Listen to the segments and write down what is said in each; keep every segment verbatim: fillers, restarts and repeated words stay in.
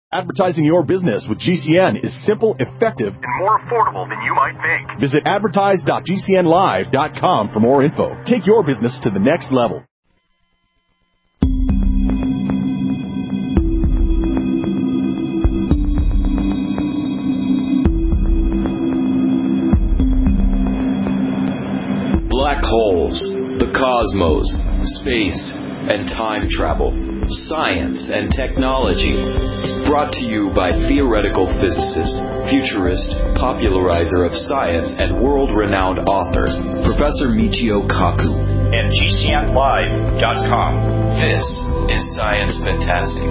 Advertising your business with G C N is simple, effective, and more affordable than you might think. Visit advertise dot g c n live dot com for more info. Take your business to the next level. Black holes, the cosmos, space, and time travel, science and technology. Brought to you by theoretical physicist, futurist, popularizer of science, and world-renowned author, Professor Michio Kaku. And G C N live dot com. This is Science Fantastic.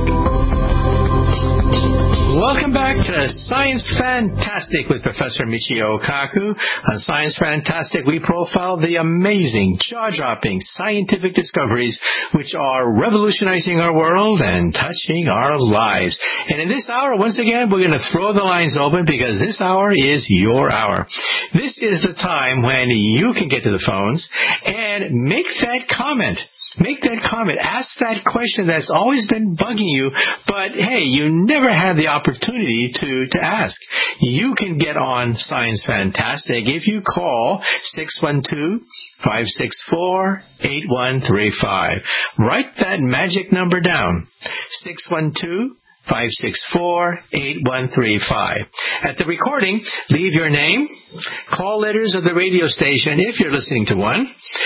Welcome back to Science Fantastic with Professor Michio Kaku. On Science Fantastic, we profile the amazing, jaw-dropping scientific discoveries which are revolutionizing our world and touching our lives. And in this hour, once again, we're going to throw the lines open because this hour is your hour. This is the time when you can get to the phones and make that comment. Make that comment. Ask that question that's always been bugging you, but hey, you never had the opportunity to, to ask. You can get on Science Fantastic if you call six one two, five six four, eight one three five. Write that magic number down. six one two, five six four, eight one three five. At the recording, leave your name, call letters of the radio station if you're listening to one,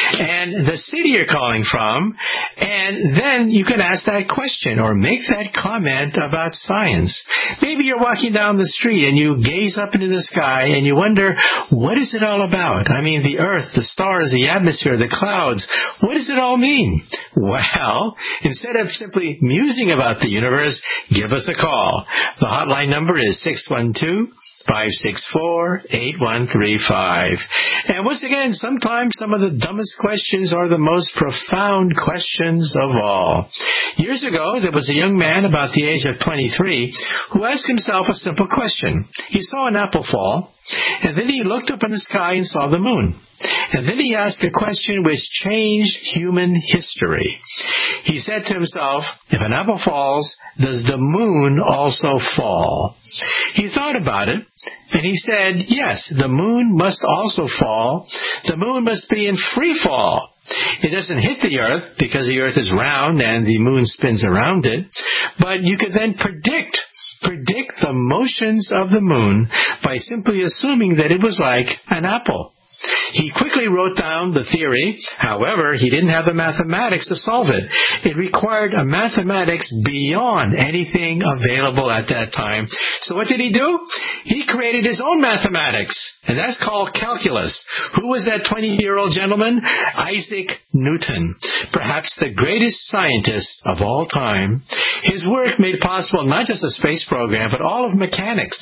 and the city you're calling from, and then you can ask that question or make that comment about science. Maybe you're walking down the street and you gaze up into the sky and you wonder, what is it all about? I mean, the earth, the stars, the atmosphere, the clouds, what does it all mean? Well, instead of simply musing about the universe, give us a call. The hotline number is six one two, five six four, eight one three five. And once again, sometimes some of the dumbest questions are the most profound questions of all. Years ago, there was a young man about the age of twenty-three who asked himself a simple question. He saw an apple fall, and then he looked up in the sky and saw the moon. And then he asked a question which changed human history. He said to himself, if an apple falls, does the moon also fall? He thought about it, and he said, yes, the moon must also fall. The moon must be in free fall. It doesn't hit the earth because the earth is round and the moon spins around it. But you could then predict predict the motions of the moon by simply assuming that it was like an apple. He quickly wrote down the theory. However, he didn't have the mathematics to solve it. It required a mathematics beyond anything available at that time. So what did he do? He created his own mathematics, and that's called calculus. Who was that twenty-year-old gentleman? Isaac Newton, perhaps the greatest scientist of all time. His work made possible not just the space program, but all of mechanics.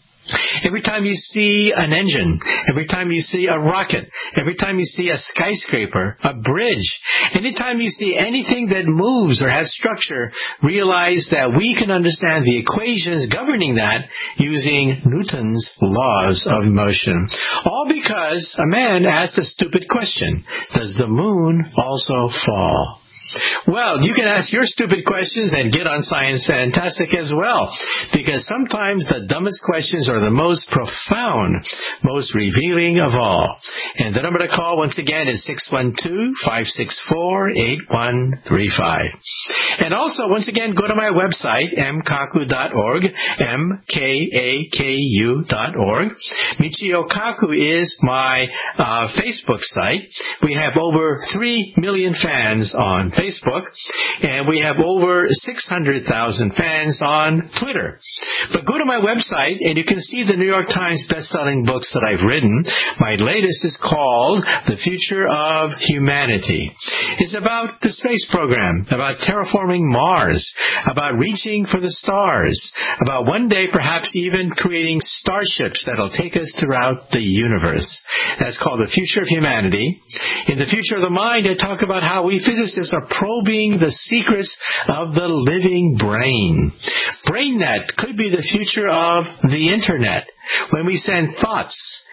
Every time you see an engine, every time you see a rocket, every time you see a skyscraper, a bridge, anytime you see anything that moves or has structure, realize that we can understand the equations governing that using Newton's laws of motion. All because a man asked a stupid question. Does the moon also fall? Well, you can ask your stupid questions and get on Science Fantastic as well, because sometimes the dumbest questions are the most profound, most revealing of all. And the number to call, once again, is six one two, five six four, eight one three five. And also, once again, go to my website, m kaku dot org, M K A K U dot org. Michio Kaku is my uh, Facebook site. We have over three million fans on Facebook, and we have over six hundred thousand fans on Twitter. But go to my website, and you can see the New York Times best-selling books that I've written. My latest is called The Future of Humanity. It's about the space program, about terraforming Mars, about reaching for the stars, about one day perhaps even creating starships that'll take us throughout the universe. That's called The Future of Humanity. In The Future of the Mind, I talk about how we physicists are probing the secrets of the living brain. BrainNet could be the future of the Internet. When we send thoughts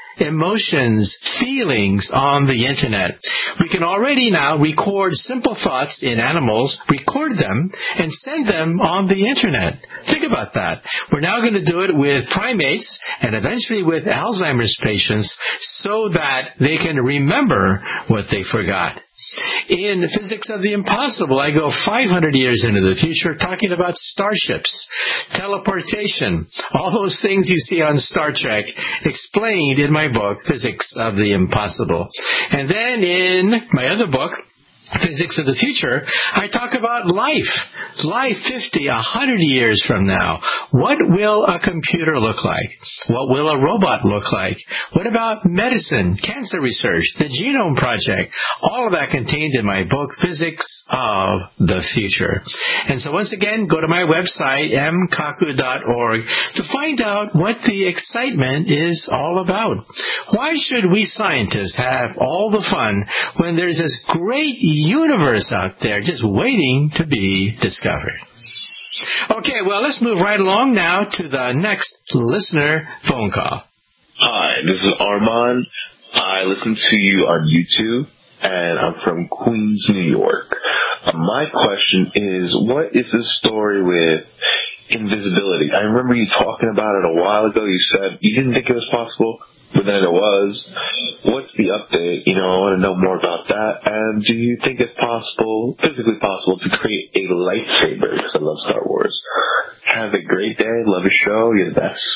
emotions, feelings on the internet. We can already now record simple thoughts in animals, record them, and send them on the internet. Think about that. We're now going to do it with primates and eventually with Alzheimer's patients so that they can remember what they forgot. In Physics of the Impossible, I go five hundred years into the future talking about starships, teleportation, all those things you see on Star Trek explained in my book, Physics of the Impossible. And then in my other book, Physics of the Future, I talk about life. Life fifty, one hundred years from now. What will a computer look like? What will a robot look like? What about medicine, cancer research, the Genome Project? All of that contained in my book, Physics of the Future. And so once again, go to my website, m kaku dot org, to find out what the excitement is all about. Why should we scientists have all the fun when there's this great universe out there just waiting to be discovered? Okay, well, let's move right along now to the next listener phone call. Hi, this is Armand. I listen to you on YouTube, and I'm from Queens, New York. Uh, my question is, what is the story with invisibility? I remember you talking about it a while ago. You said you didn't think it was possible, but then it was. What's the update? You know, I want to know more about that. And do you think it's possible, physically possible, to create a lightsaber? Because I love Star Wars. Have a great day. Love your show. You're the best.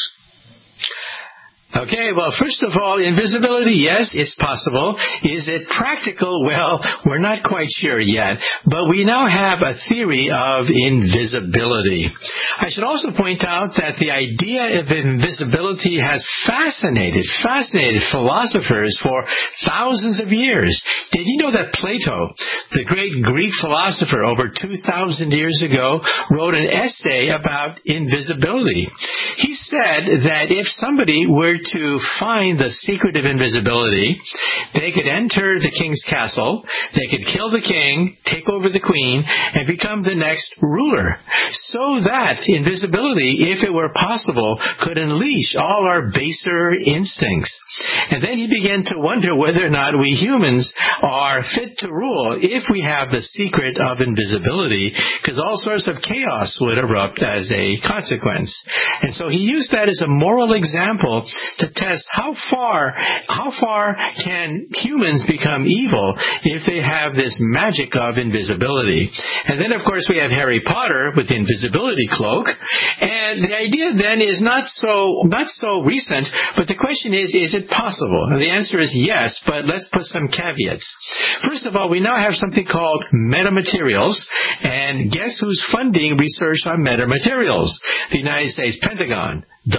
Okay, well, first of all, invisibility, yes, it's possible. Is it practical? Well, we're not quite sure yet, but we now have a theory of invisibility. I should also point out that the idea of invisibility has fascinated, fascinated philosophers for thousands of years. Did you know that Plato, the great Greek philosopher over two thousand years ago, wrote an essay about invisibility? He said that if somebody were to find the secret of invisibility, they could enter the king's castle, they could kill the king, take over the queen, and become the next ruler. So that invisibility, if it were possible, could unleash all our baser instincts. And then he began to wonder whether or not we humans are fit to rule if we have the secret of invisibility, because all sorts of chaos would erupt as a consequence. And so he used that as a moral example to test how far, how far can humans become evil if they have this magic of invisibility. And then, of course, we have Harry Potter with the invisibility cloak. And the idea then is not so, not so recent, but the question is, is it possible? And the answer is yes, but let's put some caveats. First of all, we now have something called metamaterials, and guess who's funding research on metamaterials? The United States Pentagon. Duh.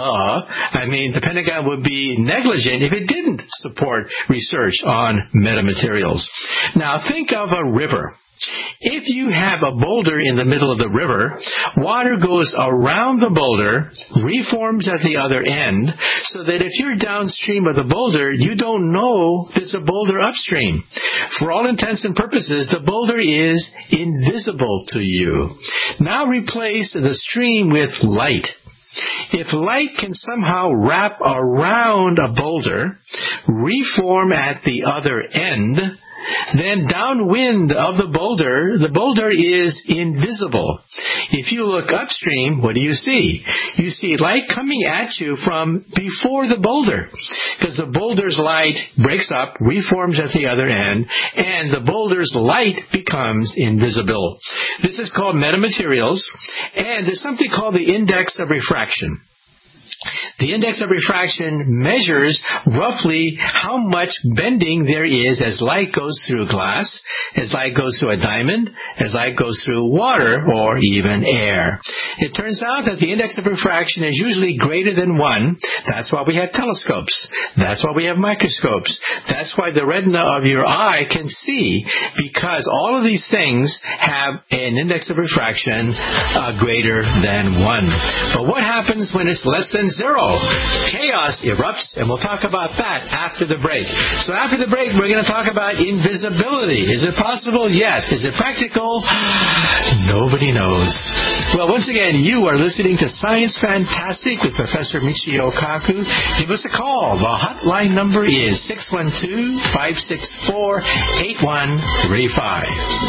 I mean, the Pentagon would be negligent if it didn't support research on metamaterials. Now, think of a river. If you have a boulder in the middle of the river, water goes around the boulder, reforms at the other end, so that if you're downstream of the boulder, you don't know there's a boulder upstream. For all intents and purposes, the boulder is invisible to you. Now replace the stream with light. If light can somehow wrap around a boulder, reform at the other end, then downwind of the boulder, the boulder is invisible. If you look upstream, what do you see? You see light coming at you from before the boulder, because the boulder's light breaks up, reforms at the other end, and the boulder's light becomes invisible. This is called metamaterials, and there's something called the index of refraction. The index of refraction measures roughly how much bending there is as light goes through glass, as light goes through a diamond, as light goes through water, or even air. It turns out that the index of refraction is usually greater than one. That's why we have telescopes. That's why we have microscopes. That's why the retina of your eye can see, because all of these things have an index of refraction uh, greater than one. But what happens when it's less than than zero. Chaos erupts, and we'll talk about that after the break. So after the break, we're going to talk about invisibility. Is it possible? Yes. Is it practical? Nobody knows. Well, once again, you are listening to Science Fantastic with Professor Michio Kaku. Give us a call. The hotline number is six one two, five six four, eight one three five.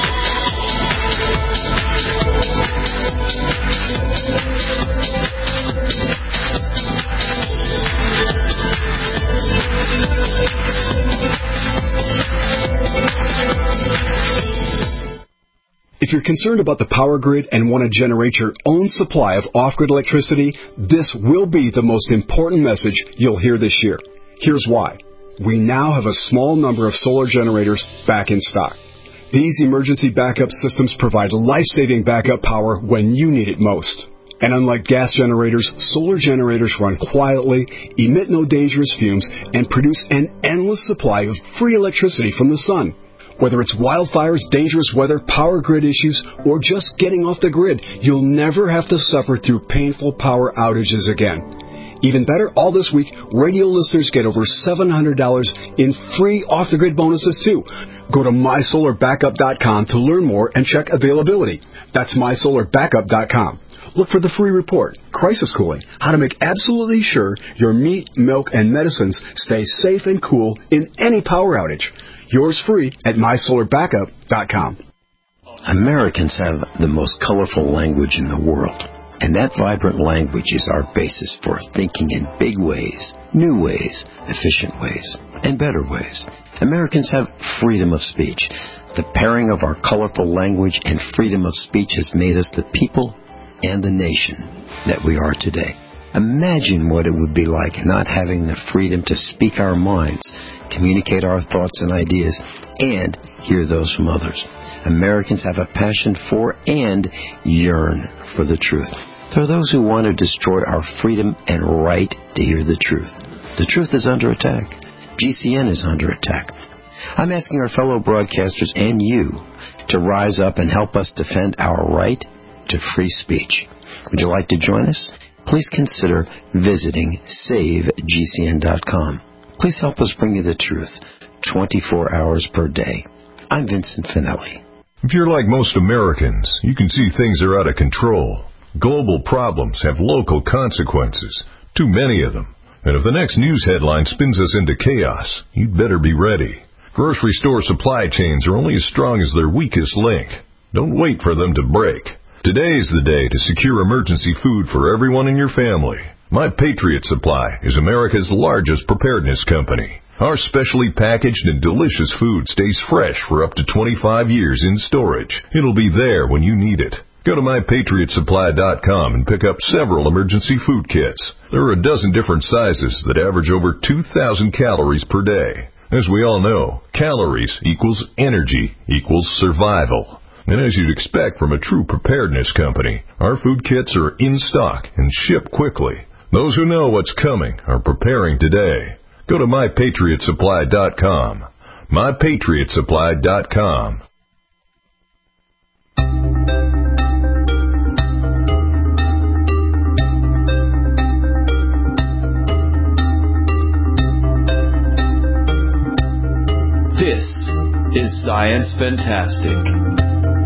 If you're concerned about the power grid and want to generate your own supply of off-grid electricity, this will be the most important message you'll hear this year. Here's why. We now have a small number of solar generators back in stock. These emergency backup systems provide life-saving backup power when you need it most. And unlike gas generators, solar generators run quietly, emit no dangerous fumes, and produce an endless supply of free electricity from the sun. Whether it's wildfires, dangerous weather, power grid issues, or just getting off the grid, you'll never have to suffer through painful power outages again. Even better, all this week, radio listeners get over seven hundred dollars in free off-the-grid bonuses, too. Go to my solar backup dot com to learn more and check availability. That's my solar backup dot com. Look for the free report, Crisis Cooling, how to make absolutely sure your meat, milk, and medicines stay safe and cool in any power outage. Yours free at my solar backup dot com. Americans have the most colorful language in the world, and that vibrant language is our basis for thinking in big ways, new ways, efficient ways, and better ways. Americans have freedom of speech. The pairing of our colorful language and freedom of speech has made us the people and the nation that we are today. Imagine what it would be like not having the freedom to speak our minds, communicate our thoughts and ideas, and hear those from others. Americans have a passion for and yearn for the truth. There are those who want to destroy our freedom and right to hear the truth. The truth is under attack. G C N is under attack. I'm asking our fellow broadcasters and you to rise up and help us defend our right to free speech. Would you like to join us? Please consider visiting save G C N dot com. Please help us bring you the truth twenty-four hours per day. I'm Vincent Finelli. If you're like most Americans, you can see things are out of control. Global problems have local consequences, too many of them. And if the next news headline spins us into chaos, you'd better be ready. Grocery store supply chains are only as strong as their weakest link. Don't wait for them to break. Today is the day to secure emergency food for everyone in your family. My Patriot Supply is America's largest preparedness company. Our specially packaged and delicious food stays fresh for up to twenty-five years in storage. It'll be there when you need it. Go to my patriot supply dot com and pick up several emergency food kits. There are a dozen different sizes that average over two thousand calories per day. As we all know, calories equals energy equals survival. And as you'd expect from a true preparedness company, our food kits are in stock and ship quickly. Those who know what's coming are preparing today. Go to my patriot supply dot com. my patriot supply dot com. This is Science Fantastic.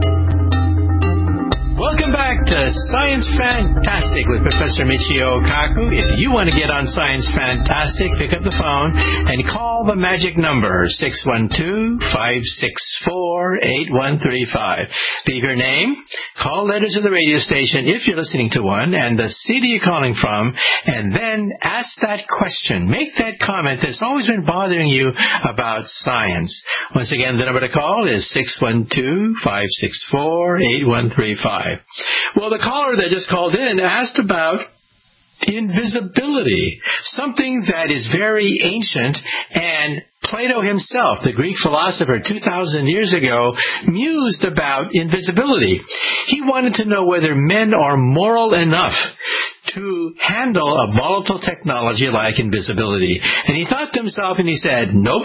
Welcome back to Science Fantastic with Professor Michio Kaku. If you want to get on Science Fantastic, pick up the phone and call the magic number, six one two, five six four, eight one three five. Leave your name, call letters to the radio station if you're listening to one, and the city you're calling from, and then ask that question. Make that comment that's always been bothering you about science. Once again, the number to call is six one two, five six four, eight one three five. Well, the caller that just called in asked about invisibility, something that is very ancient, and Plato himself, the Greek philosopher two thousand years ago, mused about invisibility. He wanted to know whether men are moral enough to to handle a volatile technology like invisibility. And he thought to himself and he said, nope,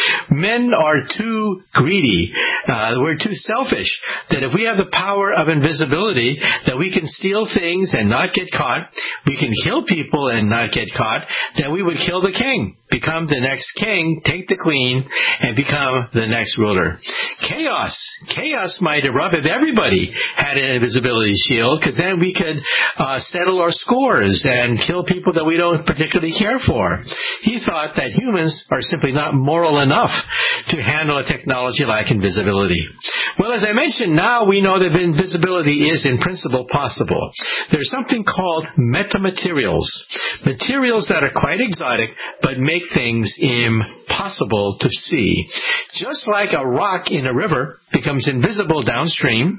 men are too greedy. Uh, we're too selfish. That if we have the power of invisibility, that we can steal things and not get caught, we can kill people and not get caught, then we would kill the king, become the next king, take the queen, and become the next ruler. Chaos. Chaos might erupt if everybody had an invisibility shield, because then we could uh, settle our scores and kill people that we don't particularly care for. He thought that humans are simply not moral enough to handle a technology like invisibility. Well, as I mentioned, now we know that invisibility is in principle possible. There's something called metamaterials, materials that are quite exotic but make things impossible to see. Just like a rock in a river becomes invisible downstream,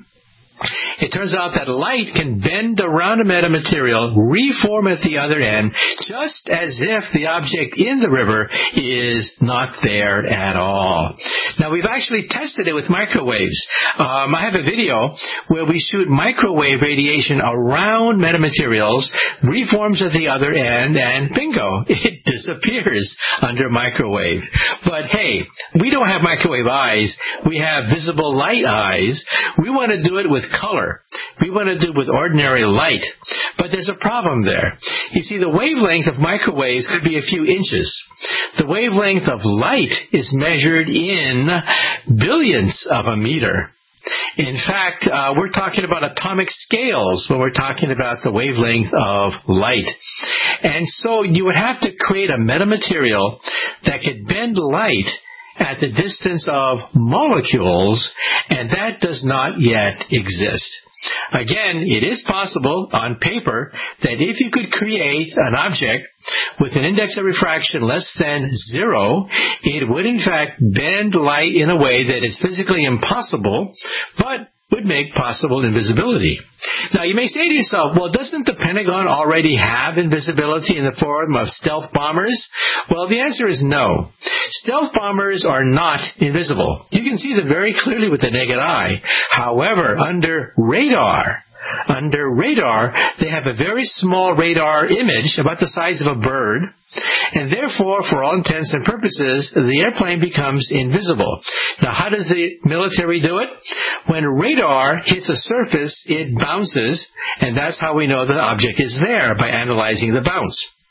it turns out that light can bend around a metamaterial, reform at the other end, just as if the object in the river is not there at all. Now, we've actually tested it with microwaves. Um, I have a video where we shoot microwave radiation around metamaterials, reforms at the other end, and bingo, it disappears under microwave. But hey, we don't have microwave eyes. We have visible light eyes. We want to do it with color. We want to do it with ordinary light. But there's a problem there. You see, the wavelength of microwaves could be a few inches. The wavelength of light is measured in billions of a meter. In fact, uh, we're talking about atomic scales when we're talking about the wavelength of light. And so you would have to create a metamaterial that could bend light at the distance of molecules, and that does not yet exist. Again, it is possible on paper that if you could create an object with an index of refraction less than zero, it would in fact bend light in a way that is physically impossible, but would make possible invisibility. Now, you may say to yourself, well, doesn't the Pentagon already have invisibility in the form of stealth bombers? Well, the answer is no. Stealth bombers are not invisible. You can see them very clearly with the naked eye. However, under radar, Under radar, they have a very small radar image, about the size of a bird, and therefore, for all intents and purposes, the airplane becomes invisible. Now, how does the military do it? When radar hits a surface, it bounces, and that's how we know the object is there, by analyzing the bounce.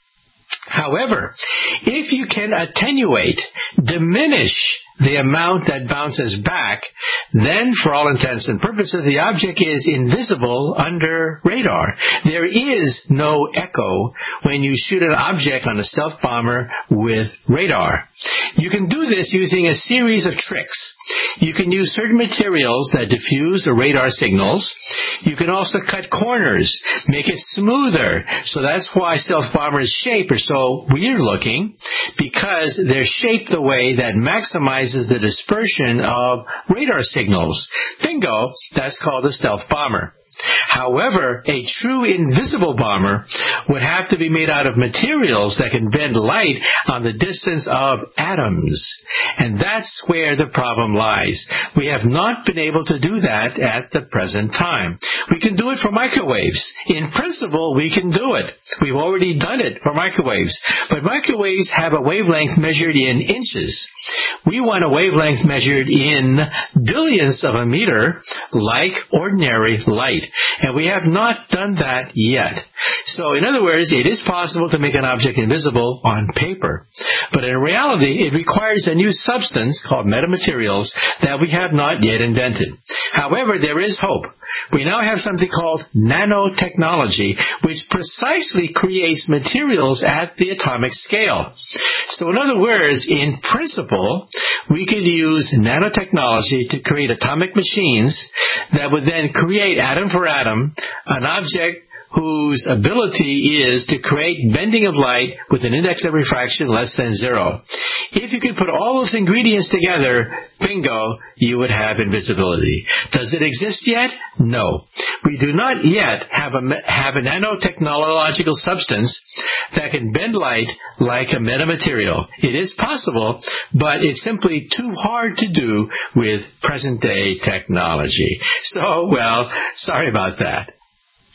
However, if you can attenuate, diminish the amount that bounces back, then for all intents and purposes, the object is invisible under radar. There is no echo when you shoot an object on a stealth bomber with radar. You can do this using a series of tricks. You can use certain materials that diffuse the radar signals. You can also cut corners, make it smoother. So that's why stealth bombers' shape are so weird looking, because they're shaped the way that maximizes the dispersion of radar signals. Bingo, that's called a stealth bomber. However, a true invisible bomber would have to be made out of materials that can bend light on the distance of atoms. And that's where the problem lies. We have not been able to do that at the present time. We can do it for microwaves. In principle, we can do it. We've already done it for microwaves. But microwaves have a wavelength measured in inches. We want a wavelength measured in billions of a meter, like ordinary light. And we have not done that yet. So, in other words, it is possible to make an object invisible on paper. But in reality, it requires a new substance called metamaterials that we have not yet invented. However, there is hope. We now have something called nanotechnology, which precisely creates materials at the atomic scale. So, in other words, in principle, we could use nanotechnology to create atomic machines that would then create atom for atom an object whose ability is to create bending of light with an index of refraction less than zero. If you could put all those ingredients together, bingo, you would have invisibility. Does it exist yet? No. We do not yet have a, have a nanotechnological substance that can bend light like a metamaterial. It is possible, but it's simply too hard to do with present-day technology. So, well, sorry about that.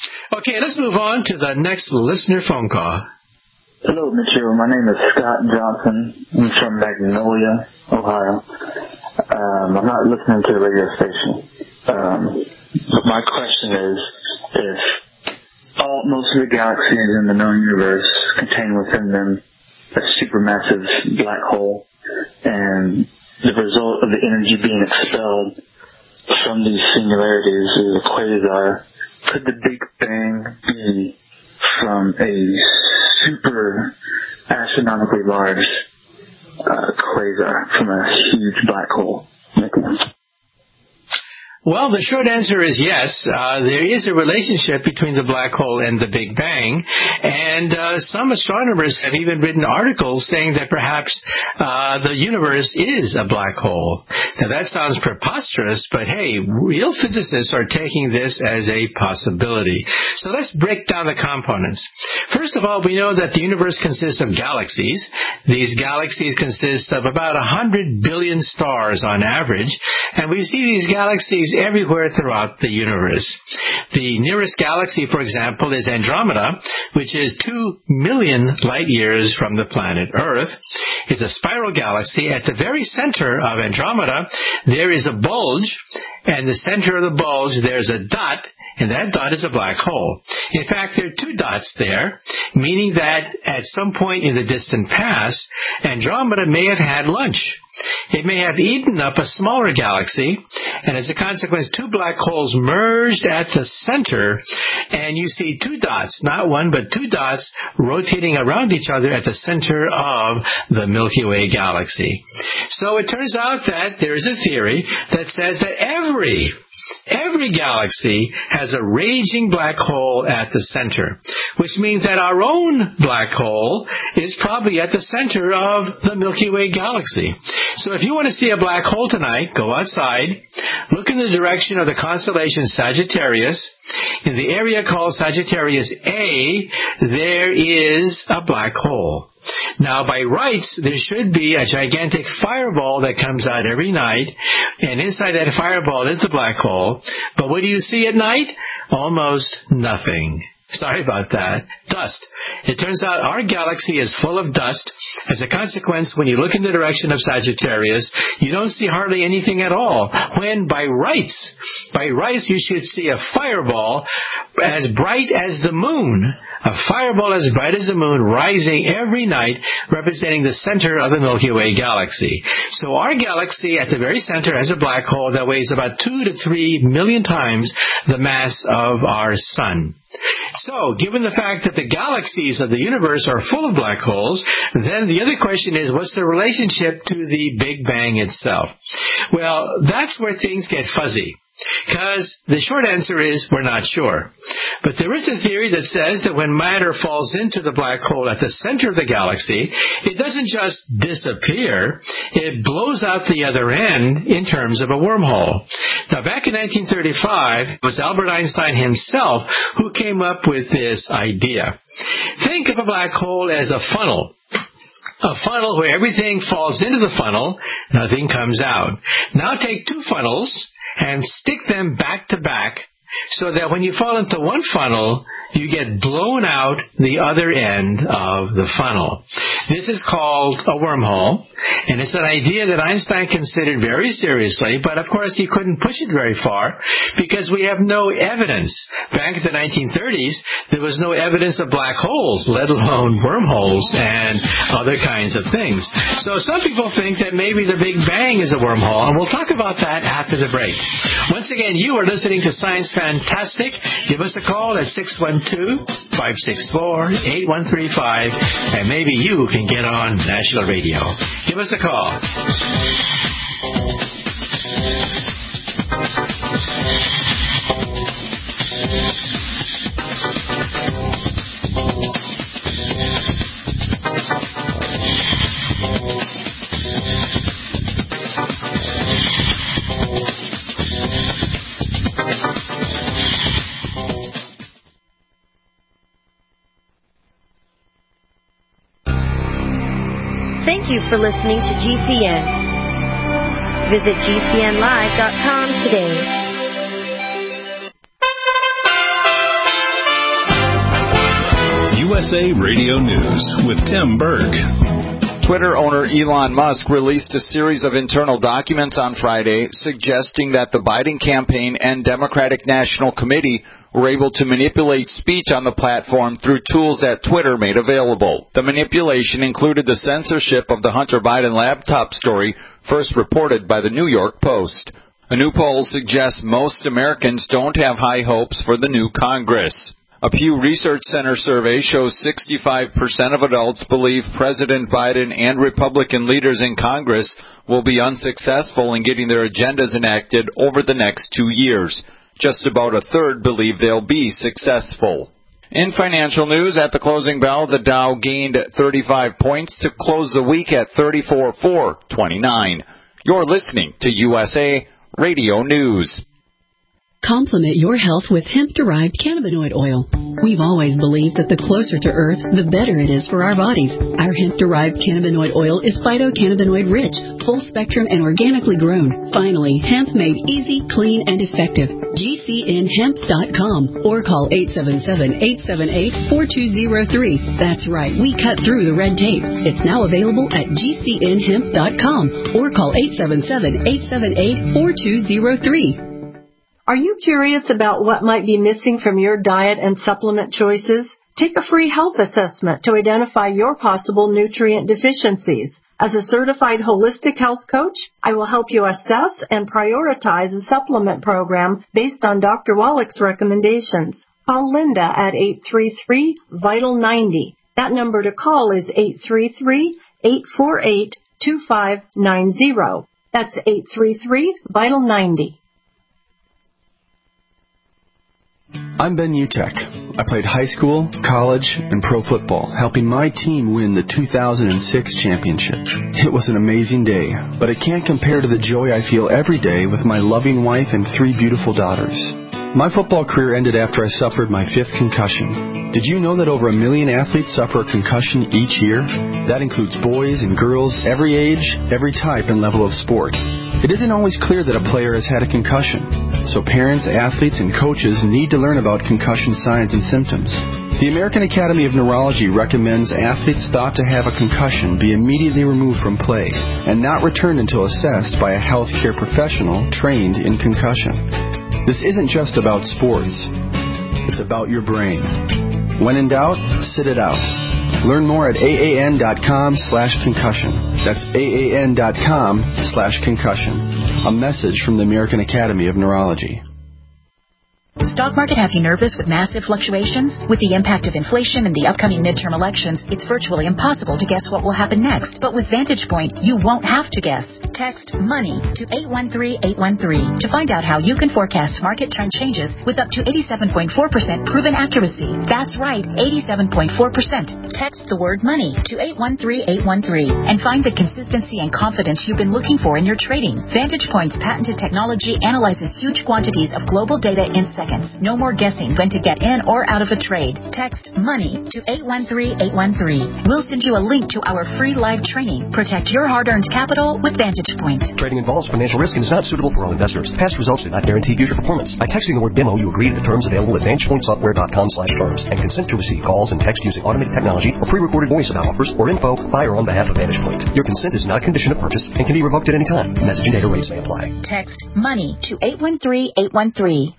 Okay, let's move on to the next listener phone call. Hello, Michio. My name is Scott Johnson. I'm from Magnolia, Ohio. Um, I'm not listening to the radio station. Um, but my question is, if all, most of the galaxies in the known universe contain within them a supermassive black hole, and the result of the energy being expelled from these singularities is a quasar, could the Big Bang be from a super astronomically large uh, quasar, from a huge black hole? Well, the short answer is yes. Uh, there is a relationship between the black hole and the Big Bang, and uh, some astronomers have even written articles saying that perhaps uh, the universe is a black hole. Now, that sounds preposterous, but hey, real physicists are taking this as a possibility. So let's break down the components. First of all, we know that the universe consists of galaxies. These galaxies consist of about one hundred billion stars on average, and we see these galaxies everywhere throughout the universe. The nearest galaxy, for example, is Andromeda, which is two million light years from the planet Earth. It's a spiral galaxy. At the very center of Andromeda, there is a bulge, and the center of the bulge, there's a dot, and that dot is a black hole. In fact, there are two dots there, meaning that at some point in the distant past, Andromeda may have had lunch. It may have eaten up a smaller galaxy, and as a consequence, two black holes merged at the center, and you see two dots, not one, but two dots rotating around each other at the center of the Milky Way galaxy. So it turns out that there is a theory that says that every Every galaxy has a raging black hole at the center, which means that our own black hole is probably at the center of the Milky Way galaxy. So if you want to see a black hole tonight, go outside, look in the direction of the constellation Sagittarius. In the area called Sagittarius A, there is a black hole. Now, by rights, there should be a gigantic fireball that comes out every night, and inside that fireball is the black hole. But what do you see at night? Almost nothing. Sorry about that. Dust. It turns out our galaxy is full of dust. As a consequence, when you look in the direction of Sagittarius, you don't see hardly anything at all. When by rights, by rights you should see a fireball as bright as the moon. A fireball as bright as the moon rising every night, representing the center of the Milky Way galaxy. So our galaxy at the very center has a black hole that weighs about two to three million times the mass of our sun. So, given the fact that the galaxies of the universe are full of black holes, then the other question is, what's the relationship to the Big Bang itself? Well, that's where things get fuzzy. Because the short answer is, we're not sure. But there is a theory that says that when matter falls into the black hole at the center of the galaxy, it doesn't just disappear, it blows out the other end in terms of a wormhole. Now, back in nineteen thirty-five, it was Albert Einstein himself who came up with this idea. Think of a black hole as a funnel. A funnel where everything falls into the funnel, nothing comes out. Now take two funnels and stick them back to back so that when you fall into one funnel, you get blown out the other end of the funnel. This is called a wormhole, and it's an idea that Einstein considered very seriously, but of course he couldn't push it very far because we have no evidence. Back in the nineteen thirties, there was no evidence of black holes, let alone wormholes and other kinds of things. So some people think that maybe the Big Bang is a wormhole, and we'll talk about that after the break. Once again, you are listening to Science Fantastic. Give us a call at six one two, five six four, eight one three five, and maybe you can get on national radio. Give us a call. Thank you for listening to G C N. Visit G C N live dot com today. S A Radio News with Tim Berg. Twitter owner Elon Musk released a series of internal documents on Friday suggesting that the Biden campaign and Democratic National Committee were able to manipulate speech on the platform through tools that Twitter made available. The manipulation included the censorship of the Hunter Biden laptop story, first reported by the New York Post. A new poll suggests most Americans don't have high hopes for the new Congress. A Pew Research Center survey shows sixty-five percent of adults believe President Biden and Republican leaders in Congress will be unsuccessful in getting their agendas enacted over the next two years. Just about a third believe they'll be successful. In financial news, at the closing bell, the Dow gained thirty-five points to close the week at thirty-four thousand four hundred twenty-nine. You're listening to U S A Radio News. Complement your health with hemp-derived cannabinoid oil. We've always believed that the closer to Earth, the better it is for our bodies. Our hemp-derived cannabinoid oil is phytocannabinoid-rich, full-spectrum, and organically grown. Finally, hemp made easy, clean, and effective. G C N hemp dot com or call eight seven seven, eight seven eight, four two zero three. That's right, we cut through the red tape. It's now available at G C N hemp dot com or call eight seven seven, eight seven eight, four two zero three. Are you curious about what might be missing from your diet and supplement choices? Take a free health assessment to identify your possible nutrient deficiencies. As a certified holistic health coach, I will help you assess and prioritize a supplement program based on Doctor Wallach's recommendations. Call Linda at eight three three, vital ninety. That number to call is eight three three, eight four eight, two five nine zero. That's eight three three, vital ninety. I'm Ben Utek. I played high school, college, and pro football, helping my team win the two thousand six championship. It was an amazing day, but it can't compare to the joy I feel every day with my loving wife and three beautiful daughters. My football career ended after I suffered my fifth concussion. Did you know that over a million athletes suffer a concussion each year? That includes boys and girls, every age, every type and level of sport. It isn't always clear that a player has had a concussion, so parents, athletes, and coaches need to learn about concussion signs and symptoms. The American Academy of Neurology recommends athletes thought to have a concussion be immediately removed from play and not returned until assessed by a healthcare professional trained in concussion. This isn't just about sports. It's about your brain. When in doubt, sit it out. Learn more at aan.com slash concussion. That's aan.com slash concussion. A message from the American Academy of Neurology. Stock market have you nervous with massive fluctuations? With the impact of inflation and the upcoming midterm elections, it's virtually impossible to guess what will happen next. But with Vantage Point, you won't have to guess. Text MONEY to eight one three, eight one three to find out how you can forecast market trend changes with up to eighty-seven point four percent proven accuracy. That's right, eighty-seven point four percent. Text the word MONEY to eight one three, eight one three and find the consistency and confidence you've been looking for in your trading. Vantage Point's patented technology analyzes huge quantities of global data in seconds. No more guessing when to get in or out of a trade. Text MONEY to eight one three, eight one three. We'll send you a link to our free live training. Protect your hard-earned capital with Vantage Point. Trading involves financial risk and is not suitable for all investors. Past results do not guarantee future performance. By texting the word demo, you agree to the terms available at vantage point software dot com slash terms and consent to receive calls and text using automated technology or pre-recorded voice about offers or info by or on behalf of Vantage Point. Your consent is not a condition of purchase and can be revoked at any time. Message and data rates may apply. Text MONEY to eight one three, eight one three.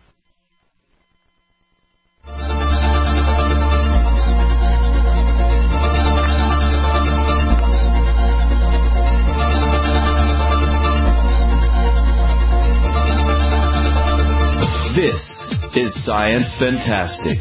This is Science Fantastic.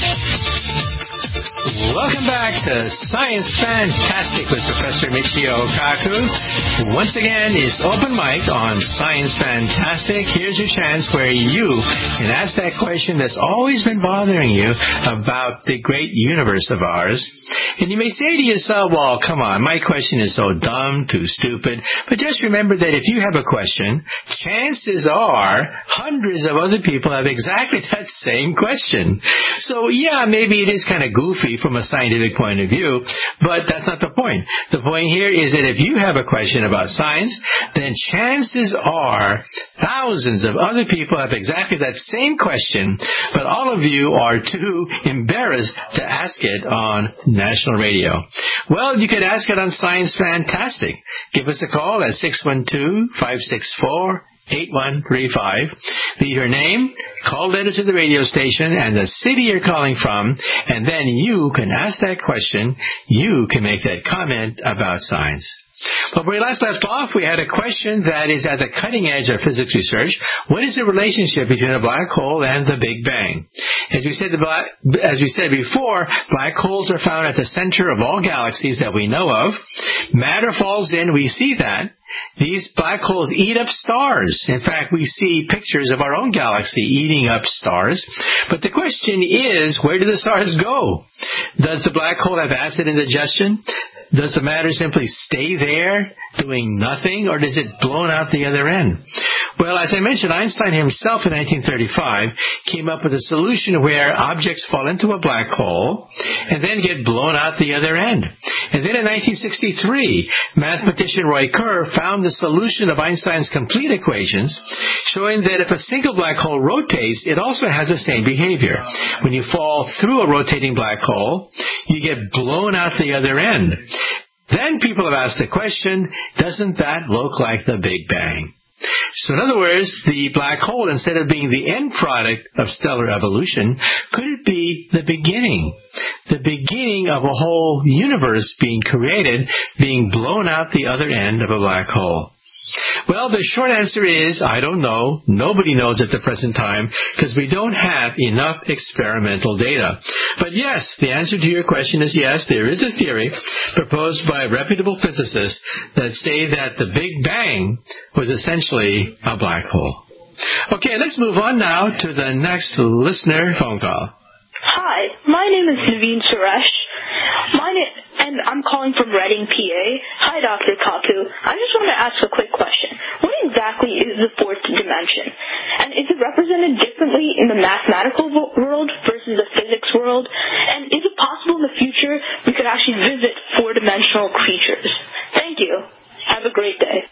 Welcome back to Science Fantastic with Professor Michio Kaku. Once again, it's open mic on Science Fantastic. Here's your chance where you can ask that question that's always been bothering you about the great universe of ours. And you may say to yourself, well, come on, my question is so dumb, too stupid. But just remember that if you have a question, chances are hundreds of other people have exactly that same question. So, yeah, maybe it is kind of goofy from from a scientific point of view, but that's not the point. The point here is that if you have a question about science, then chances are thousands of other people have exactly that same question, but all of you are too embarrassed to ask it on national radio. Well, you could ask it on Science Fantastic. Give us a call at six one two, five six four, eight one three five. Leave your name, call letter to the radio station, and the city you're calling from, and then you can ask that question. You can make that comment about science. But where we last left off, we had a question that is at the cutting edge of physics research. What is the relationship between a black hole and the Big Bang? As we said, the black, as we said before, black holes are found at the center of all galaxies that we know of. Matter falls in, we see that. These black holes eat up stars. In fact, we see pictures of our own galaxy eating up stars. But the question is, where do the stars go? Does the black hole have acid indigestion? Does the matter simply stay there doing nothing, or does it blown out the other end? Well, as I mentioned, Einstein himself in nineteen thirty-five came up with a solution where objects fall into a black hole and then get blown out the other end. And then in nineteen sixty-three, mathematician Roy Kerr found the solution of Einstein's complete equations, showing that if a single black hole rotates, it also has the same behavior. When you fall through a rotating black hole, you get blown out the other end. Then people have asked the question, doesn't that look like the Big Bang? So in other words, the black hole, instead of being the end product of stellar evolution, could it be the beginning? The beginning of a whole universe being created, being blown out the other end of a black hole? Well, the short answer is, I don't know. Nobody knows at the present time because we don't have enough experimental data. But yes, the answer to your question is yes, there is a theory proposed by reputable physicists that say that the Big Bang was essentially a black hole. Okay, let's move on now to the next listener phone call. Hi, my name is Naveen Suresh. My name, and I'm calling from Reading, P A. Hi, Doctor Kaku. I just want to ask a quick question. What exactly is the fourth dimension? And is it represented differently in the mathematical world versus the physics world? And is it possible in the future we could actually visit four-dimensional creatures? Thank you. Have a great day.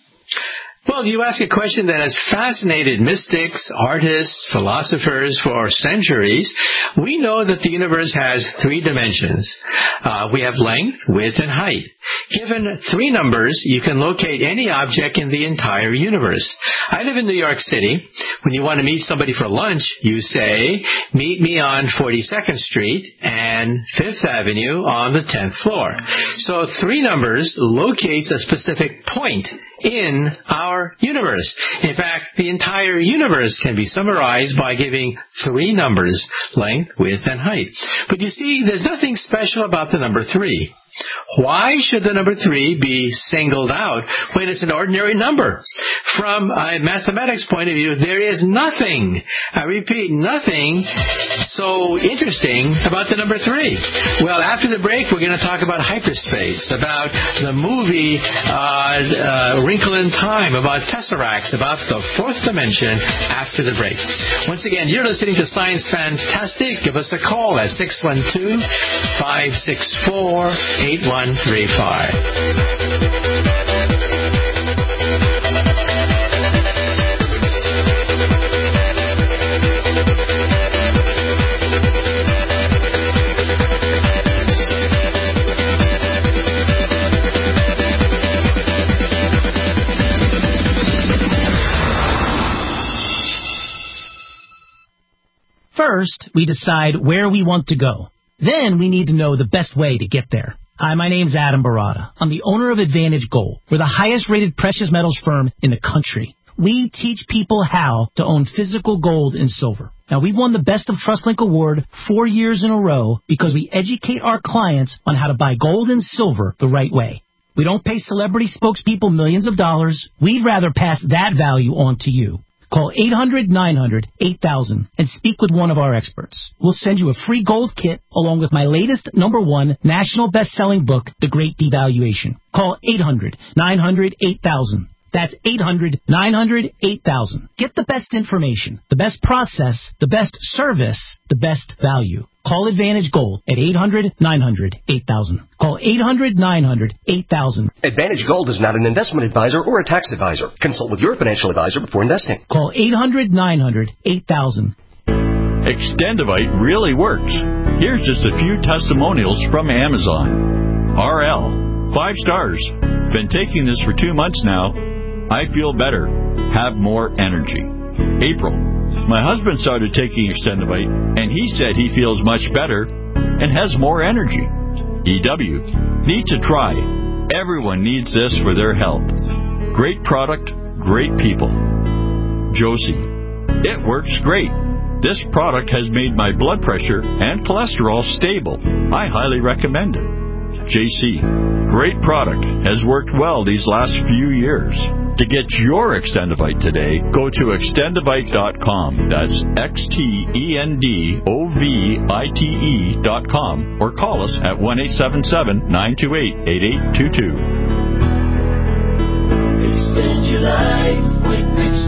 Well, you ask a question that has fascinated mystics, artists, philosophers for centuries. We know that the universe has three dimensions. Uh, we have length, width, and height. Given three numbers, you can locate any object in the entire universe. I live in New York City. When you want to meet somebody for lunch, you say, meet me on forty-second Street and Fifth Avenue on the tenth floor. So three numbers locates a specific point in our universe. In fact, the entire universe can be summarized by giving three numbers, length, width, and height. But you see, there's nothing special about the number three. Why should the number three be singled out when it's an ordinary number? From a mathematics point of view, there is nothing, I repeat, nothing so interesting about the number three. Well, after the break, we're going to talk about hyperspace, about the movie uh, uh, Wrinkle in Time, about tesseracts, about the fourth dimension after the break. Once again, you're listening to Science Fantastic. Give us a call at six one two, five six four, eight one three five. First, we decide where we want to go. Then we need to know the best way to get there. Hi, my name's Adam Barada. I'm the owner of Advantage Gold. We're the highest-rated precious metals firm in the country. We teach people how to own physical gold and silver. Now, we've won the Best of TrustLink Award four years in a row because we educate our clients on how to buy gold and silver the right way. We don't pay celebrity spokespeople millions of dollars. We'd rather pass that value on to you. Call eight hundred, nine hundred, eight thousand and speak with one of our experts. We'll send you a free gold kit along with my latest number one national best-selling book, The Great Devaluation. Call eight hundred, nine hundred, eight thousand. That's eight hundred, nine hundred, eight thousand. Get the best information, the best process, the best service, the best value. Call Advantage Gold at eight hundred, nine hundred, eight thousand. Call eight hundred, nine hundred, eight thousand. Advantage Gold is not an investment advisor or a tax advisor. Consult with your financial advisor before investing. Call eight hundred, nine hundred, eight thousand. Extendivite really works. Here's just a few testimonials from Amazon. R L, five stars. Been taking this for two months now. I feel better. Have more energy. April, my husband started taking Extendivite, and he said he feels much better and has more energy. E W, need to try. Everyone needs this for their health. Great product, great people. Josie, it works great. This product has made my blood pressure and cholesterol stable. I highly recommend it. J C, great product. Has worked well these last few years. To get your Extendivite today, go to extendivite dot com. That's X T E N D O V I T E dot com. Or call us at one eight seven seven, nine two eight, eight eight two two. Extend your life with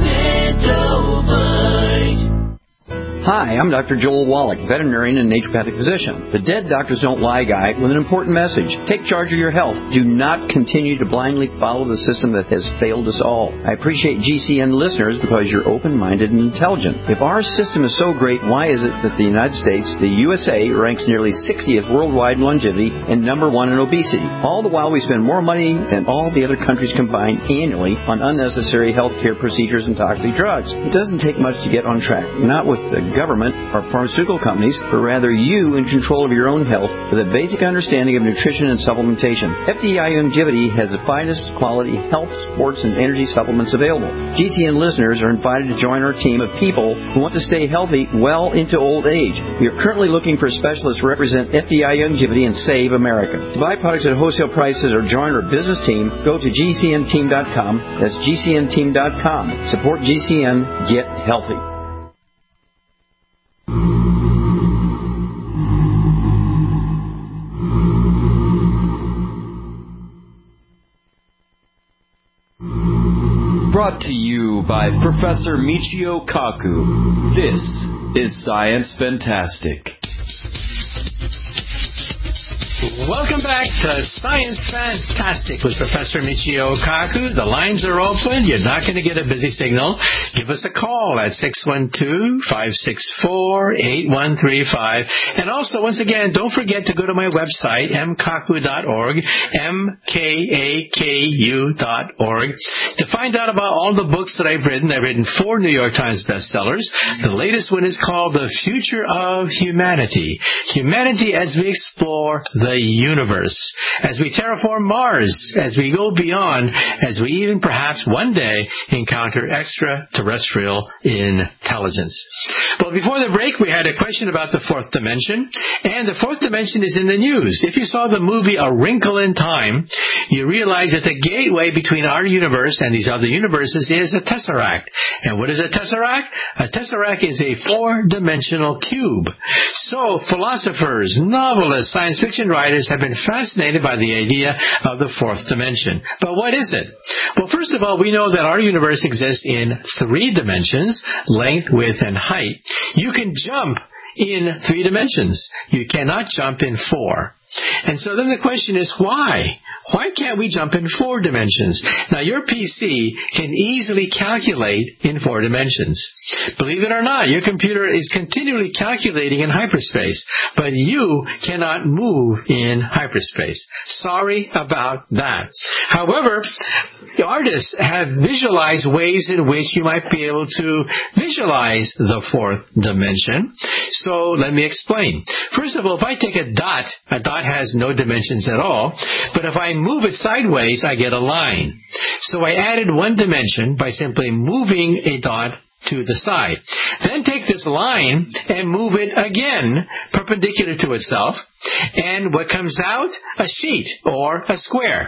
Extendivite. Hi, I'm Doctor Joel Wallach, veterinarian and naturopathic physician. The Dead Doctors Don't Lie guy with an important message. Take charge of your health. Do not continue to blindly follow the system that has failed us all. I appreciate G C N listeners because you're open-minded and intelligent. If our system is so great, why is it that the United States, the U S A, ranks nearly sixtieth worldwide in longevity and number one in obesity? All the while we spend more money than all the other countries combined annually on unnecessary health care procedures and toxic drugs. It doesn't take much to get on track. Not with the government or pharmaceutical companies, but rather you in control of your own health with a basic understanding of nutrition and supplementation. F D I Longevity has the finest quality health, sports, and energy supplements available. G C N listeners are invited to join our team of people who want to stay healthy well into old age. We are currently looking for specialists to represent F D I Longevity and Save America. To buy products at wholesale prices or join our business team, go to G C N team dot com. That's G C N team dot com. Support G C N. Get healthy. Brought to you by Professor Michio Kaku. This is Science Fantastic. Welcome back to Science Fantastic with Professor Michio Kaku. The lines are open. You're not going to get a busy signal. Give us a call at six one two, five six four, eight one three five. And also, once again, don't forget to go to my website, m kaku dot org, M K A K U dot org, to find out about all the books that I've written. I've written four New York Times bestsellers. The latest one is called The Future of Humanity. Humanity as we explore the universe, as we terraform Mars, as we go beyond, as we even perhaps one day encounter extraterrestrial intelligence. But before the break, we had a question about the fourth dimension, and the fourth dimension is in the news. If you saw the movie A Wrinkle in Time, you realize that the gateway between our universe and these other universes is a tesseract. And what is a tesseract? A tesseract is a four-dimensional cube. So philosophers, novelists, science fiction writers have been fascinated by the idea of the fourth dimension. But what is it? Well, first of all, we know that our universe exists in three dimensions: length, width, and height. You can jump in three dimensions. You cannot jump in four. And so then the question is, why? Why can't we jump in four dimensions? Now, your P C can easily calculate in four dimensions. Believe it or not, your computer is continually calculating in hyperspace, but you cannot move in hyperspace. Sorry about that. However, artists have visualized ways in which you might be able to visualize the fourth dimension. So let me explain. First of all, if I take a dot, a dot has no dimensions at all, but if I move it sideways, I get a line. So I added one dimension by simply moving a dot to the side. Then take this line and move it again perpendicular to itself, and what comes out? A sheet or a square.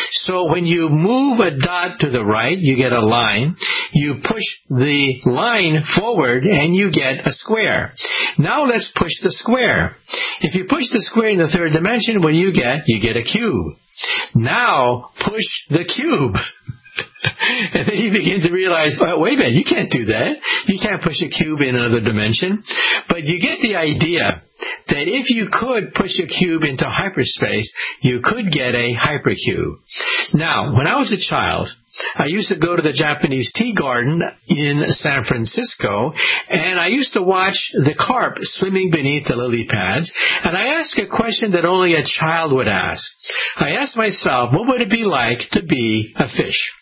So when you move a dot to the right, you get a line. You push the line forward and you get a square. Now let's push the square. If you push the square in the third dimension, what do you get? You get a cube. Now push the cube. And then you begin to realize, oh, wait a minute, you can't do that. You can't push a cube in another dimension. But you get the idea that if you could push a cube into hyperspace, you could get a hypercube. Now, when I was a child, I used to go to the Japanese tea garden in San Francisco, and I used to watch the carp swimming beneath the lily pads, and I asked a question that only a child would ask. I asked myself, what would it be like to be a fish?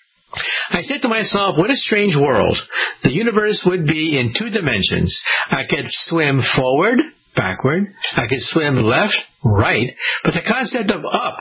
I said to myself, what a strange world. The universe would be in two dimensions. I could swim forward, backward. I could swim left, right. But the concept of up,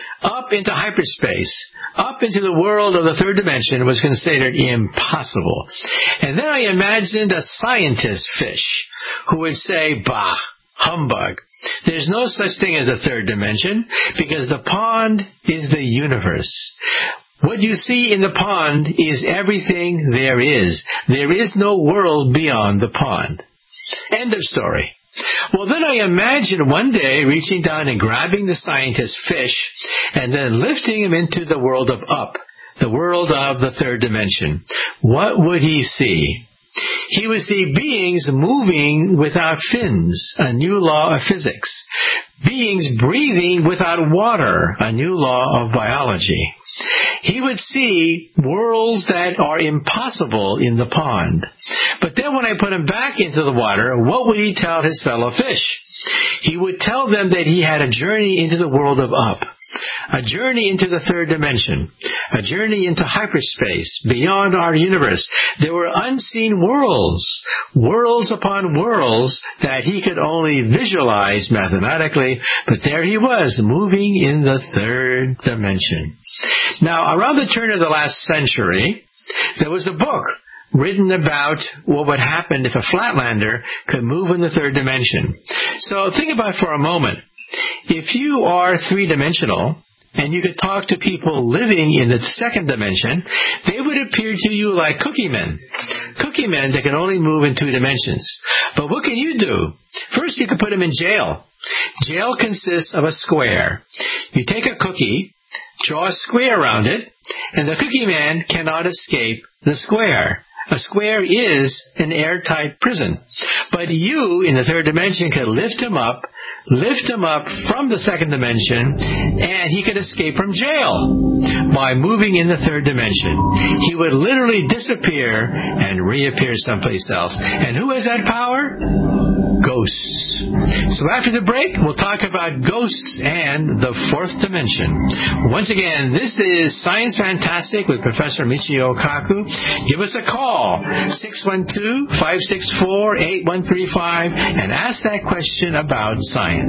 up into hyperspace, up into the world of the third dimension was considered impossible. And then I imagined a scientist fish who would say, bah, humbug. There's no such thing as a third dimension because the pond is the universe. What you see in the pond is everything there is. There is no world beyond the pond. End of story. Well, then I imagine one day reaching down and grabbing the scientist fish and then lifting him into the world of up, the world of the third dimension. What would he see? He would see beings moving without fins, a new law of physics. Beings breathing without water, a new law of biology. He would see worlds that are impossible in the pond. But then when I put him back into the water, what would he tell his fellow fish? He would tell them that he had a journey into the world of up, a journey into the third dimension, a journey into hyperspace, beyond our universe. There were unseen worlds, worlds upon worlds that he could only visualize mathematically, but there he was, moving in the third dimension. Now, around the turn of the last century, there was a book written about what would happen if a flatlander could move in the third dimension. So think about it for a moment. If you are three-dimensional and you could talk to people living in the second dimension, they would appear to you like cookie men. Cookie men that can only move in two dimensions. But what can you do? First, you can put them in jail. Jail consists of a square. You take a cookie, draw a square around it, and the cookie man cannot escape the square. A square is an airtight prison. But you, in the third dimension, can lift him up, lift him up from the second dimension, and he could escape from jail by moving in the third dimension. He would literally disappear and reappear someplace else. And who has that power? Ghosts. So after the break, we'll talk about ghosts and the fourth dimension. Once again, this is Science Fantastic with Professor Michio Kaku. Give us a call, six one two, five six four, eight one three five, and ask that question about science.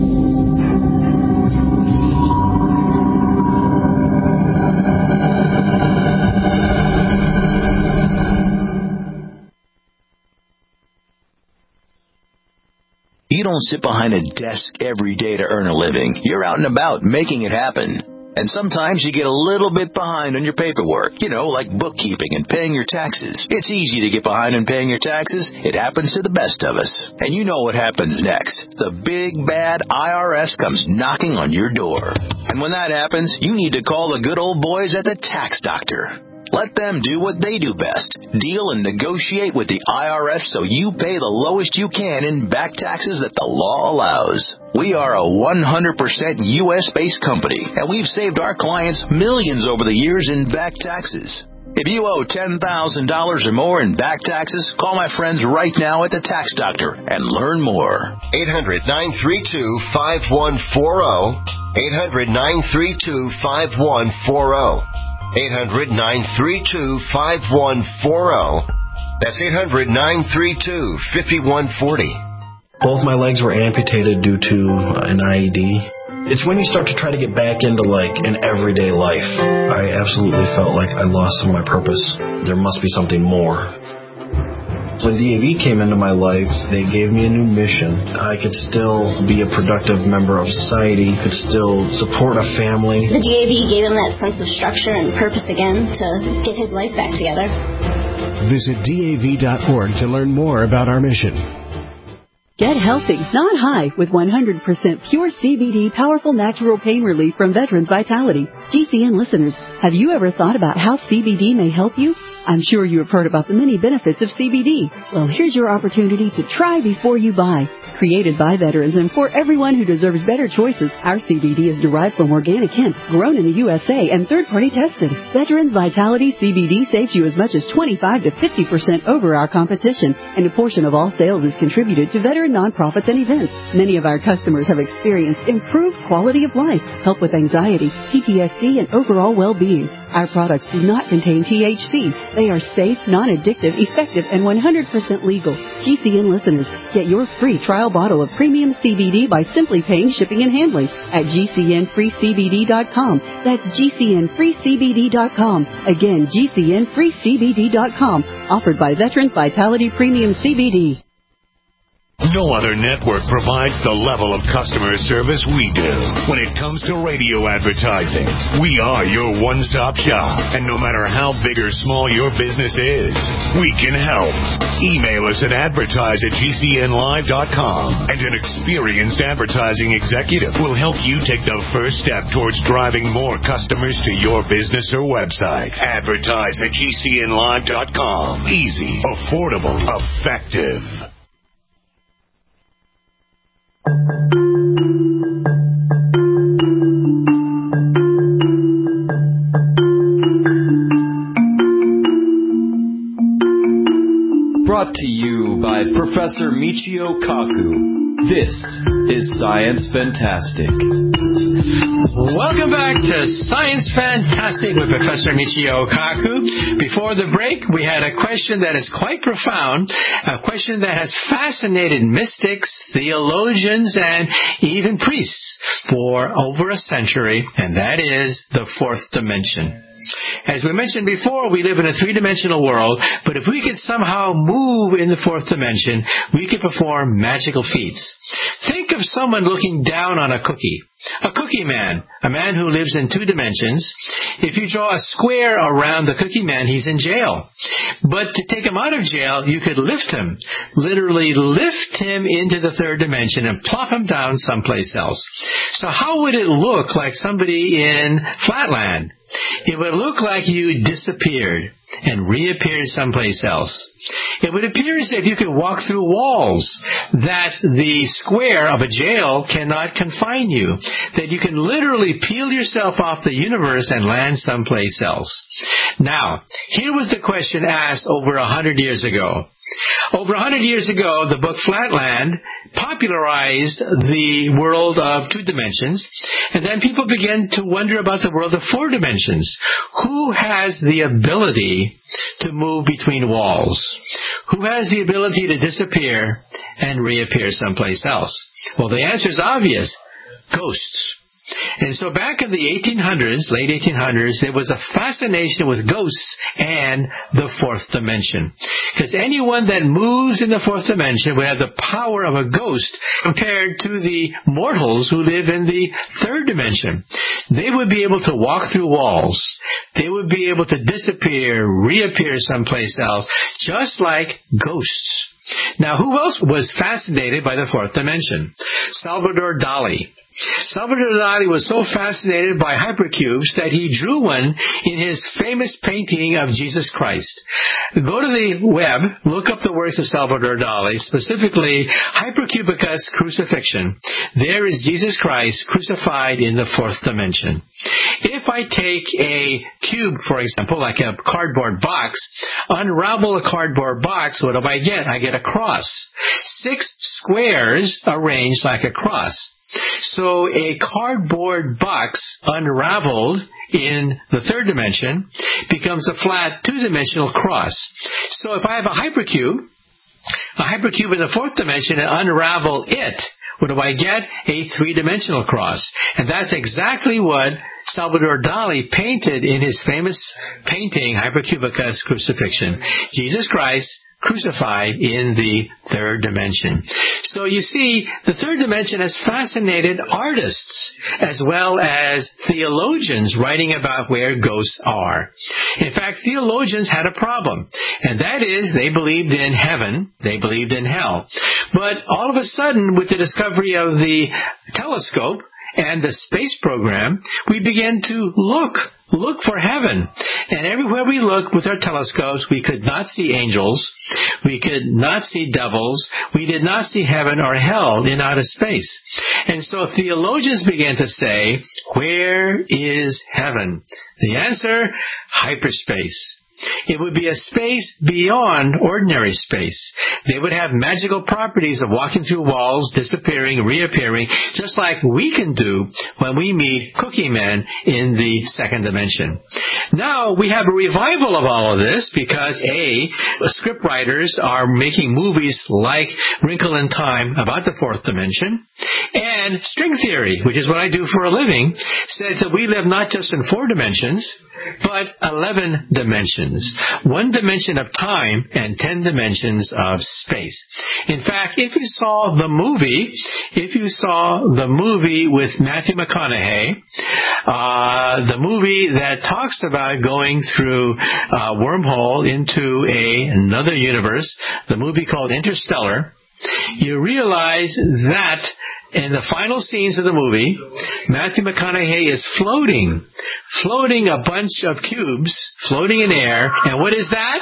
You don't sit behind a desk every day to earn a living. You're out and about making it happen. And sometimes you get a little bit behind on your paperwork, you know, like bookkeeping and paying your taxes. It's easy to get behind on paying your taxes. It happens to the best of us. And you know what happens next. The big, bad I R S comes knocking on your door. And when that happens, you need to call the good old boys at the Tax Doctor. Let them do what they do best. Deal and negotiate with the I R S so you pay the lowest you can in back taxes that the law allows. We are a one hundred percent U S-based company, and we've saved our clients millions over the years in back taxes. If you owe ten thousand dollars or more in back taxes, call my friends right now at the Tax Doctor and learn more. eight hundred, nine three two, five one four zero. eight hundred, nine three two, five one four zero. eight hundred, nine three two, five one four zero. That's eight hundred, nine three two, five one four zero. Both my legs were amputated due to an I E D. It's when you start to try to get back into, like, an everyday life. I absolutely felt like I lost some of my purpose. There must be something more. When D A V came into my life, they gave me a new mission. I could still be a productive member of society, could still support a family. The D A V gave him that sense of structure and purpose again to get his life back together. Visit D A V dot org to learn more about our mission. Get healthy, not high, with one hundred percent pure C B D powerful natural pain relief from Veterans Vitality. G C N listeners, have you ever thought about how C B D may help you? I'm sure you have heard about the many benefits of C B D. Well, here's your opportunity to try before you buy. Created by veterans and for everyone who deserves better choices, our C B D is derived from organic hemp, grown in the U S A and third-party tested. Veterans Vitality C B D saves you as much as twenty-five to fifty percent over our competition, and a portion of all sales is contributed to veteran nonprofits and events. Many of our customers have experienced improved quality of life, help with anxiety, P T S D, and overall well-being. Our products do not contain T H C. They are safe, non-addictive, effective, and one hundred percent legal. G C N listeners, get your free trial bottle of premium C B D by simply paying shipping and handling at G C N free C B D dot com. That's G C N free C B D dot com. Again, G C N free C B D dot com. Offered by Veterans Vitality Premium C B D. No other network provides the level of customer service we do. When it comes to radio advertising, we are your one-stop shop. And no matter how big or small your business is, we can help. Email us at advertise at G C N live dot com, and an experienced advertising executive will help you take the first step towards driving more customers to your business or website. Advertise at G C N live dot com. Easy, affordable, effective. Brought to you by Professor Michio Kaku. This is Science Fantastic. Welcome back to Science Fantastic with Professor Michio Kaku. Before the break, we had a question that is quite profound, a question that has fascinated mystics, theologians, and even priests for over a century, and that is the fourth dimension. As we mentioned before, we live in a three-dimensional world, but if we could somehow move in the fourth dimension, we could perform magical feats. Think of someone looking down on a cookie. A cookie man, a man who lives in two dimensions. If you draw a square around the cookie man, he's in jail. But to take him out of jail, you could lift him, literally lift him into the third dimension and plop him down someplace else. So how would it look like somebody in Flatland? It would look like you disappeared and reappeared someplace else. It would appear as if you could walk through walls, that the square of a jail cannot confine you, that you can literally peel yourself off the universe and land someplace else. Now, here was the question asked over a hundred years ago. Over a hundred years ago, the book Flatland popularized the world of two dimensions, and then people began to wonder about the world of four dimensions. Who has the ability to move between walls? Who has the ability to disappear and reappear someplace else? Well, the answer is obvious. Ghosts. And so back in the eighteen hundreds, late eighteen hundreds, there was a fascination with ghosts and the fourth dimension. Because anyone that moves in the fourth dimension would have the power of a ghost compared to the mortals who live in the third dimension. They would be able to walk through walls. They would be able to disappear, reappear someplace else, just like ghosts. Now, who else was fascinated by the fourth dimension? Salvador Dali. Salvador Dali was so fascinated by hypercubes that he drew one in his famous painting of Jesus Christ. Go to the web, look up the works of Salvador Dali, specifically Hypercubicus Crucifixion. There is Jesus Christ crucified in the fourth dimension. If I take a cube, for example, like a cardboard box, unravel a cardboard box, what do I get? I get a cross. Six squares arranged like a cross. So a cardboard box unraveled in the third dimension becomes a flat two-dimensional cross. So if I have a hypercube, a hypercube in the fourth dimension, and unravel it, what do I get? A three-dimensional cross. And that's exactly what Salvador Dali painted in his famous painting, Hypercubicus Crucifixion. Jesus Christ crucified in the third dimension. So you see, the third dimension has fascinated artists as well as theologians writing about where ghosts are. In fact, theologians had a problem, and that is they believed in heaven, they believed in hell. But all of a sudden, with the discovery of the telescope and the space program, we began to look Look for heaven. And everywhere we looked with our telescopes, we could not see angels. We could not see devils. We did not see heaven or hell in outer space. And so theologians began to say, where is heaven? The answer, hyperspace. It would be a space beyond ordinary space. They would have magical properties of walking through walls, disappearing, reappearing, just like we can do when we meet Cookie Men in the second dimension. Now, we have a revival of all of this because, A, script writers are making movies like Wrinkle in Time about the fourth dimension, and string theory, which is what I do for a living, says that we live not just in four dimensions, but eleven dimensions. One dimension of time and ten dimensions of space. In fact, if you saw the movie, if you saw the movie with Matthew McConaughey, uh, the movie that talks about going through a wormhole into a, another universe, the movie called Interstellar, you realize that in the final scenes of the movie, Matthew McConaughey is floating, floating a bunch of cubes, floating in air. And what is that?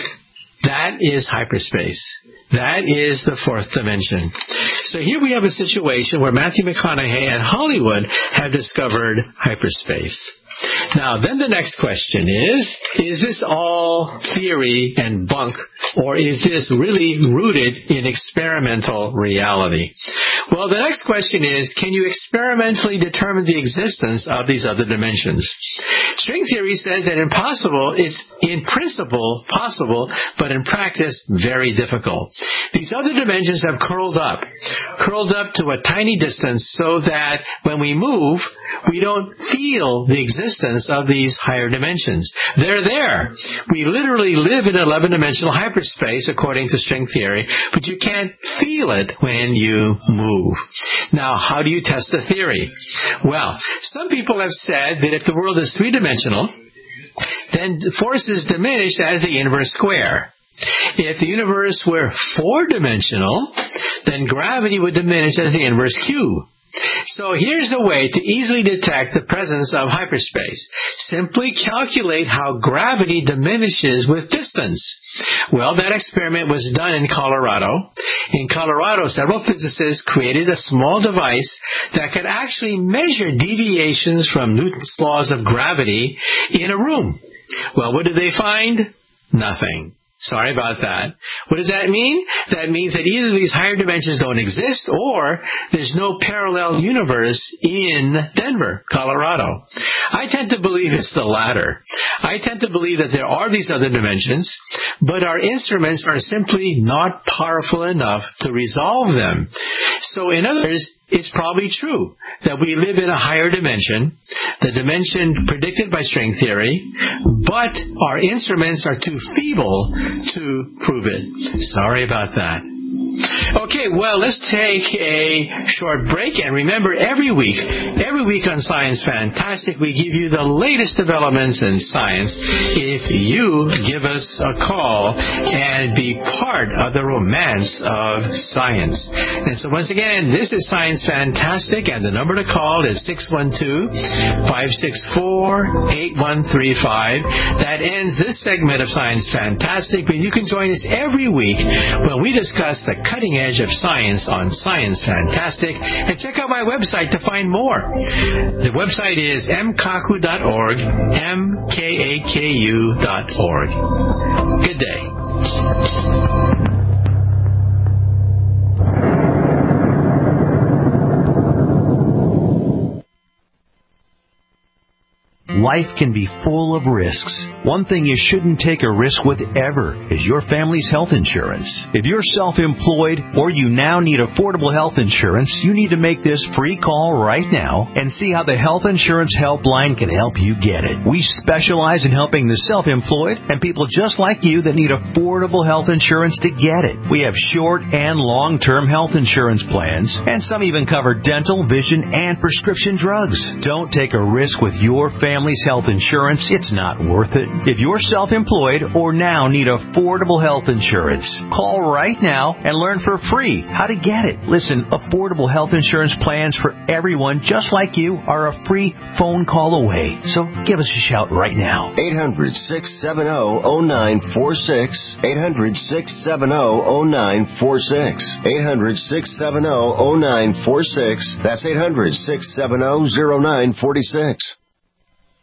That is hyperspace. That is the fourth dimension. So here we have a situation where Matthew McConaughey and Hollywood have discovered hyperspace. Now, then the next question is, is this all theory and bunk, or is this really rooted in experimental reality? Well, the next question is, can you experimentally determine the existence of these other dimensions? String theory says that impossible is in principle possible, but in practice very difficult. These other dimensions have curled up, curled up to a tiny distance so that when we move, we don't feel the existence of these higher dimensions. They're there. We literally live in eleven-dimensional hyperspace according to string theory, but you can't feel it when you move. Now, how do you test the theory? Well, some people have said that if the world is three-dimensional, then forces diminish as the inverse square. If the universe were four-dimensional, then gravity would diminish as the inverse cube. So here's a way to easily detect the presence of hyperspace. Simply calculate how gravity diminishes with distance. Well, that experiment was done in Colorado. In Colorado, several physicists created a small device that could actually measure deviations from Newton's laws of gravity in a room. Well, what did they find? Nothing. Sorry about that. What does that mean? That means that either these higher dimensions don't exist or there's no parallel universe in Denver, Colorado. I tend to believe it's the latter. I tend to believe that there are these other dimensions, but our instruments are simply not powerful enough to resolve them. So in other words, it's probably true that we live in a higher dimension, the dimension predicted by string theory, but our instruments are too feeble to prove it. Sorry about that. Okay, well, let's take a short break. And remember, every week, every week on Science Fantastic, we give you the latest developments in science if you give us a call and be part of the romance of science. And so once again, this is Science Fantastic, and the number to call is six one two, five six four, eight one three five. That ends this segment of Science Fantastic, but you can join us every week when we discuss the cutting edge of science on Science Fantastic, and check out my website to find more. The website is m kaku dot org, M K A K U dot org. Good day. life can be full of risks. One thing you shouldn't take a risk with ever is your family's health insurance. If you're self-employed or you now need affordable health insurance, you need to make this free call right now and see how the Health Insurance Helpline can help you get it. We specialize in helping the self-employed and people just like you that need affordable health insurance to get it. We have short and long-term health insurance plans, and some even cover dental, vision, and prescription drugs. Don't take a risk with your family's health insurance. It's not worth it. If you're self-employed or now need affordable health insurance, call right now and learn for free how to get it. Listen, affordable health insurance plans for everyone just like you are a free phone call away. So give us a shout right now. eight hundred, six seven zero, zero nine four six. eight hundred, six seven zero, zero nine four six. eight hundred, six seven zero, zero nine four six. That's eight hundred, six seven zero, zero nine four six.